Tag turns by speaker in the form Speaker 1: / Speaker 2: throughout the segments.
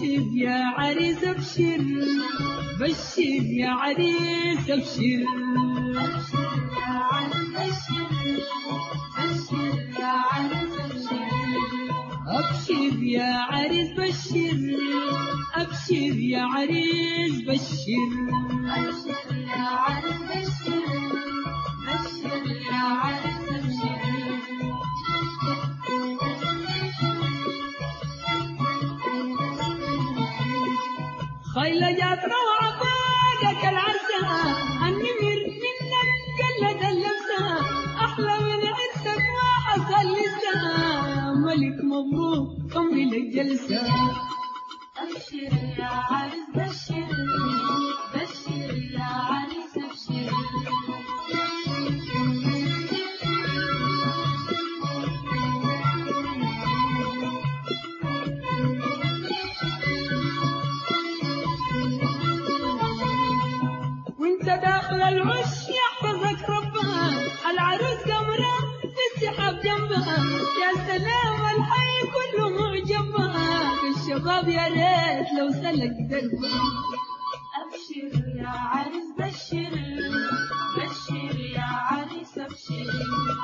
Speaker 1: أبشر يا عريس أبشر، بشر يا عريس أبشر.
Speaker 2: أبشر يا عريس بشر، بشر يا عريس بشر.
Speaker 1: أبشر يا عريس بشر، أبشر يا عريس بشر.
Speaker 2: أبشر يا عريس بشر، بشر يا عريس بشر.
Speaker 1: خيل جات روعة فاقك العرسها، النمر منك قلت اللبسها، أحلى من عرسك ما حصل لسها، ملك مبروك كمل الجلسة.
Speaker 2: أبشر يا عريس بشر، بشر يا عريس بشر.
Speaker 1: وانت داخل العش يحفظك ربها، العروس قمرة تسحب جنبها، يا سلام الحي كله معجبها، الشباب يا ريت لو سلك دربها.
Speaker 2: أبشر يا عريس بشر، بشر يا عريس بشر.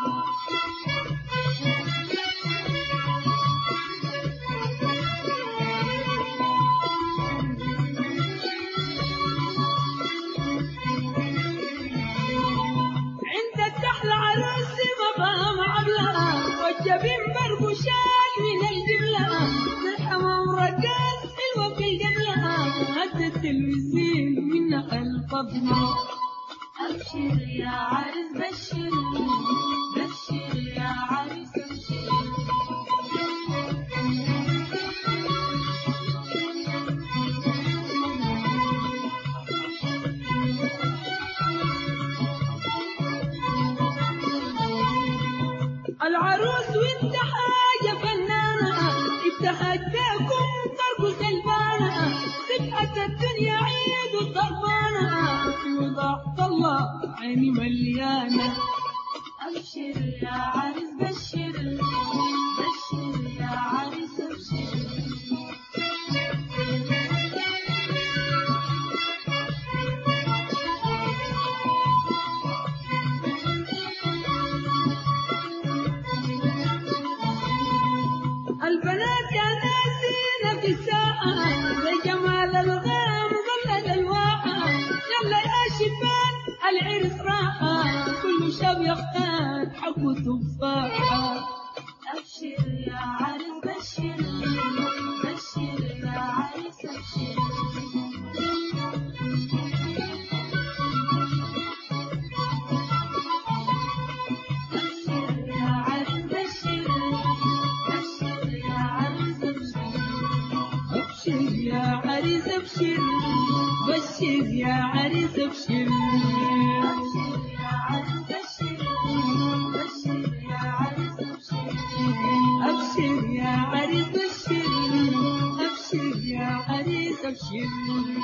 Speaker 1: عندك تحلى عروس مقام عبلها، والجبين برقشان من الجبلة، الحمام رقاص حلوة في قبلها، هد التلفزيون منها الفضلة.
Speaker 2: أبشر يا عريس بشر، بشر يا عريس بشر.
Speaker 1: العروس وانت حاجة فنانة، ابتهجتكم ترقص البانة، سبحة الدنيا عيد وطربانة، في وضع الله عيني مليانة.
Speaker 2: أبشر يا عريس بشر، بشر يا عريس بشر.
Speaker 1: البنات يا ناسين في الساحة، لجمال الغام ظل الواحة، يلا يا شبان العرس راحة، كل شاب يختار حبه تفاحة.
Speaker 2: أبشر يا عريس بشر، بشر يا عريس بشر. أبشر يا عريس بشر، بشر يا عريس بشر.
Speaker 1: أبشر يا عريس أبشر، بشر يا عريس أبشر.
Speaker 2: أبشر يا عريس بشر، بشر يا عريس بشر.
Speaker 1: أبشر يا عريس أبشر، أبشر يا عريس أبشر.